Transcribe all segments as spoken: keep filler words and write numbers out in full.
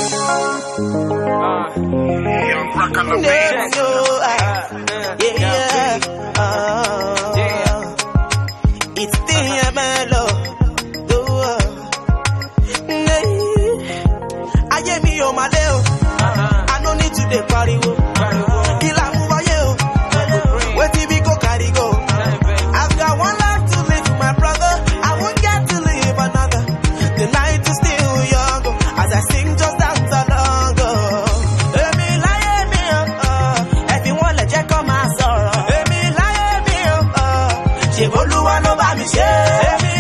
It's the mellow. I gave me on my deal. I don't need to the party. Till I move away. Where T V go carry go. I've got one life to live with my brother. I won't get to live another. The night is still young. As I sing just dance along. Emi lie me oh. Everyone let check on my sorrow. Emi lie me oh. She go do one over me share.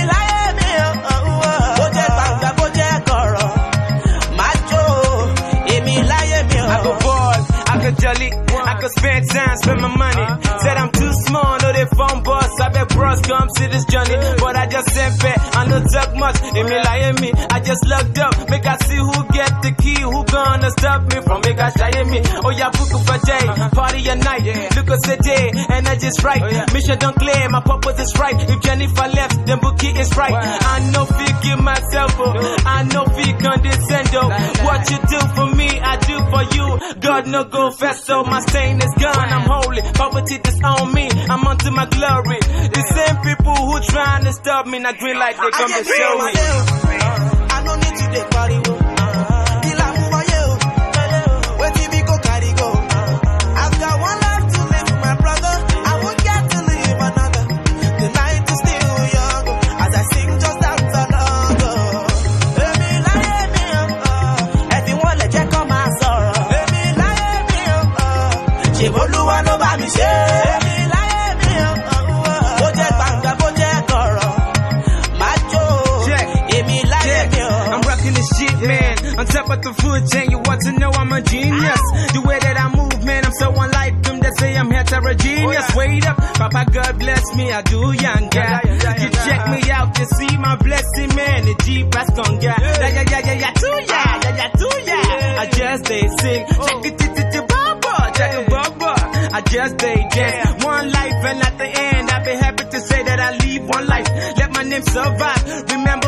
Jolly, I could spend time, spend my money. Said I'm too small, no they phone boss. I bet bros come to this journey, but I just sent back. I no talk much, in me lie me. I just looked up, make I see who get the key, who gonna stop me from make I shy me. Oh yeah, book for day, party at night. Look at the day, and I just right. Mission don't clear, my purpose is right. If Jennifer left, then Bookie is right. I know fi give myself, oh. I know fi condescend, oh. What you do for me, I do for you. God no go fast, so my stain is gone. I'm holy, poverty disown me. I'm onto my glory. The same people who trying to stop me, not green light, they come to show me. I don't need to take party. Till I move away. Where T V go carry go. I've got one life to live with my brother. I won't get to live another. The night is still young. As I sing just dance along. Emi lie me oh. Everyone let check on my sorrow. Emi lie me oh. She go do one over me share. Emi lie me oh. Boje banga boje koro. Macho. Check. Emi lie me oh. I'm rocking this shit, man. On top of the food chain, you want to know I'm a genius. The way that I move, man, I'm so unlike them. They say I'm heterogeneous. Wait up, Papa God bless me, I do young guy. You check me out, you see my blessing, man. The Jeep has gone, yeah. Yeah, yeah, yeah, yeah, yeah, too, yeah, yeah, yeah, too, yeah. I just they sing, check it, it, it, it, baba, check it, baba. I just they dance. One life, and at the end, I'll be happy to say that I leave one life. Let my name survive. Remember